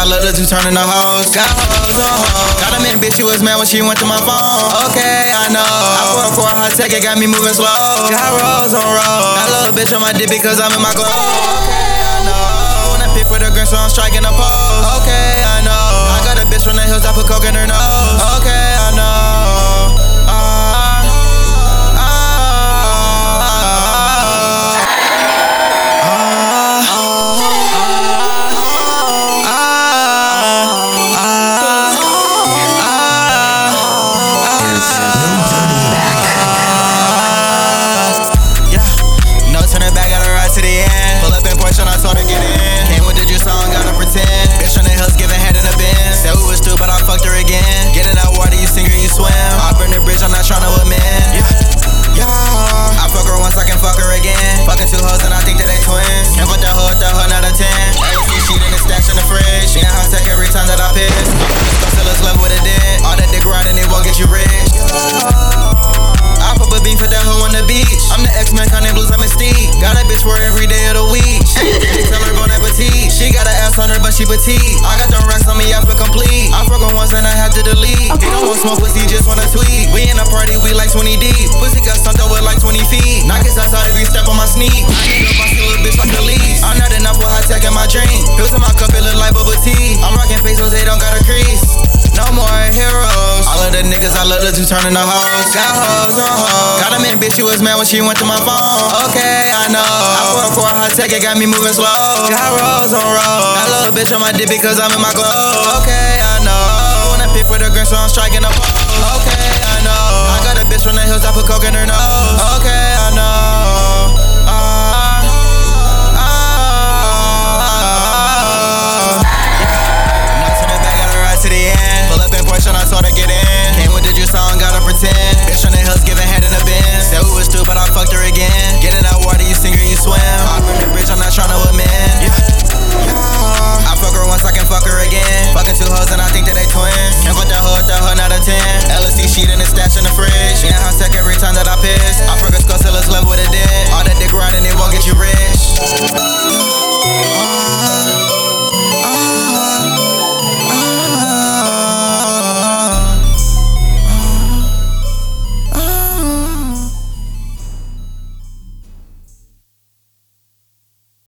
I love her to turn into hoes. Got hoes on hoes. Got a man, bitch, she was mad when she went to my phone. Okay, I know. I put her for a hot tech, it got me moving slow. Got rolls on rolls. Got a little bitch on my dick because I'm in my glow. Okay, I know. When I pick for the green, so I'm striking a pose. Okay, I know. I got a bitch from the hills, I put coke in her nose. Okay, I know. She petite. I got them racks on me, I feel complete. I fuck on ones and I have to delete. He don't want smoke pussy, just wanna tweet. We in a party, we like 20 deep. Pussy got stumped up with like 20 feet. Knock his ass out if you step on my sneak. I need a bossy little bitch like a lease. I'm not enough with high tech in my drink. Pills in my cup, it look like bubble tea. I'm rocking face so they don't got a crease. No more heroes. All of the niggas I love to turn into hoes. Got hoes on hoes. Got a man, bitch, she was mad when she went to my phone. Okay, I know. I put her for a hot tech, it got me moving slow. Got rolls on rolls. Got a little bitch on my dick because I'm in my glow. Okay, I know. When I pick for the green, so I'm striking a pose. Okay, I know. I got a bitch from the hills, I put coke in her nose. Okay, I know. Now turn it back, gotta ride to the end. Pull up in Porsche and I told her get in. Came with the juice, I don't gotta pretend. Bitch from the hills giving head in the bin. Said we was stupid, I fucked her again.